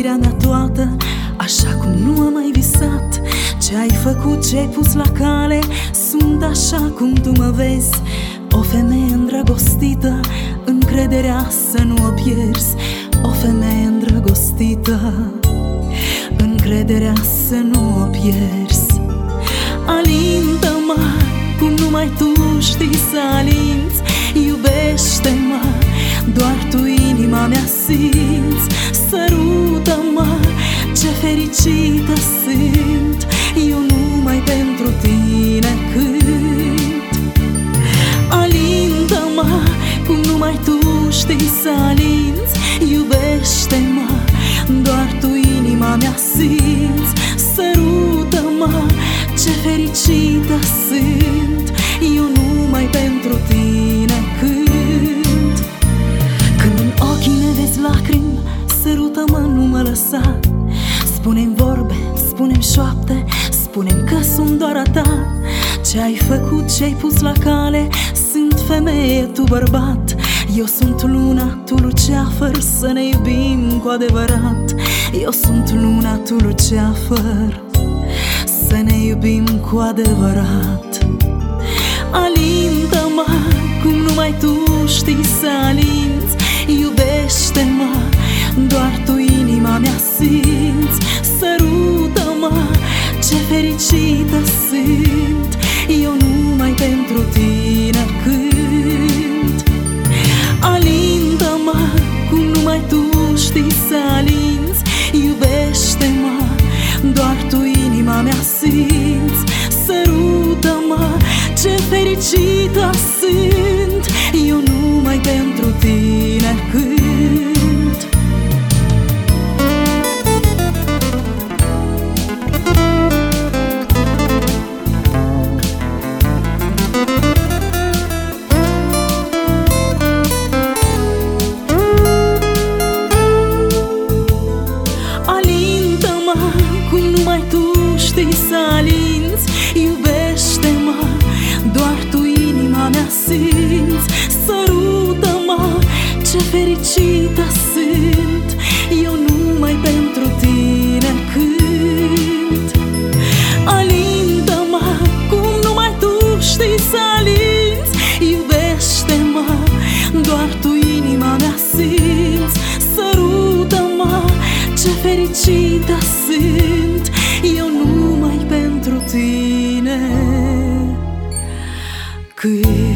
iubirea mea toată, așa cum nu am mai visat. Ce ai făcut, ce ai pus la cale, sunt așa cum tu mă vezi. O femeie îndrăgostită, încrederea să nu o pierzi. O femeie îndrăgostită, încrederea să nu o pierzi. Alintă-mă cum numai tu știi să alinți. Iubește-mă, doar tu inima mea simți. Sărută-mă, ce fericită sunt, eu numai pentru tine cânt. Alintă-mă cum numai tu știi să alinți. Iubește-mă, doar tu inima mea simți. Sărută-mă, ce fericită sunt, eu numai pentru tine cânt. Când în ochii ne vezi lacrimi, sărută-mă, nu mă lăsa. Spune-mi vorbe, spune-mi șoapte, spune-mi că sunt doar a ta. Ce ai făcut, ce ai pus la cale, sunt femeie, tu bărbat. Eu sunt luna, tu luceafăr, să ne iubim cu adevărat. Eu sunt luna, tu luceafăr, să ne iubim cu adevărat. Alintă-mă cum numai tu știi să alinți. Iubește-mă, doar tu inima mea simți. Sărută-mă, ce fericită sunt, eu numai pentru tine cânt. Alintă-mă cum numai tu știi să alinți. Iubește-mă, doar tu inima mea simți. Sărută-mă, ce fericită sunt, eu numai pentru tine cânt. Cum numai tu știi să alinți. Iubește-mă, doar tu inima mea simți. Sărută-mă, ce fericită sunt, eu numai pentru tine cânt. Alintă-mă cum numai tu știi să alinți. Iubește-mă, doar tu inima mea simți. Sărută-mă, ce fericită sunt, eu numai pentru tine cânt.